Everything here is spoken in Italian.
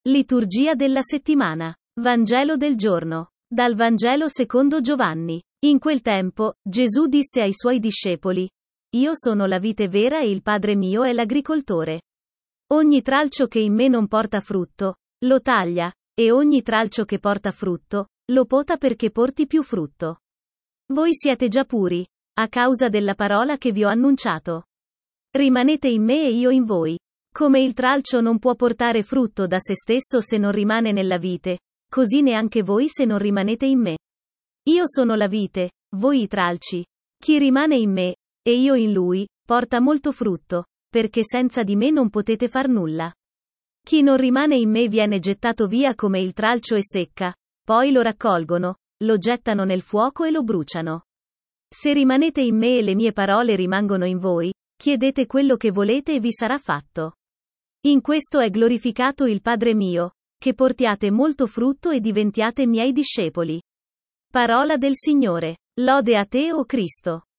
Liturgia della settimana. Vangelo del giorno. Dal Vangelo secondo Giovanni. In quel tempo, Gesù disse ai suoi discepoli: Io sono la vite vera e il Padre mio è l'agricoltore. Ogni tralcio che in me non porta frutto, lo taglia, e ogni tralcio che porta frutto, lo pota perché porti più frutto. Voi siete già puri, a causa della parola che vi ho annunciato. Rimanete in me e io in voi. Come il tralcio non può portare frutto da se stesso se non rimane nella vite, così neanche voi se non rimanete in me. Io sono la vite, voi i tralci. Chi rimane in me, e io in lui, porta molto frutto, perché senza di me non potete far nulla. Chi non rimane in me viene gettato via come il tralcio e secca, poi lo raccolgono, lo gettano nel fuoco e lo bruciano. Se rimanete in me e le mie parole rimangono in voi, chiedete quello che volete e vi sarà fatto. In questo è glorificato il Padre mio, che portiate molto frutto e diventiate miei discepoli. Parola del Signore. Lode a te, o Cristo.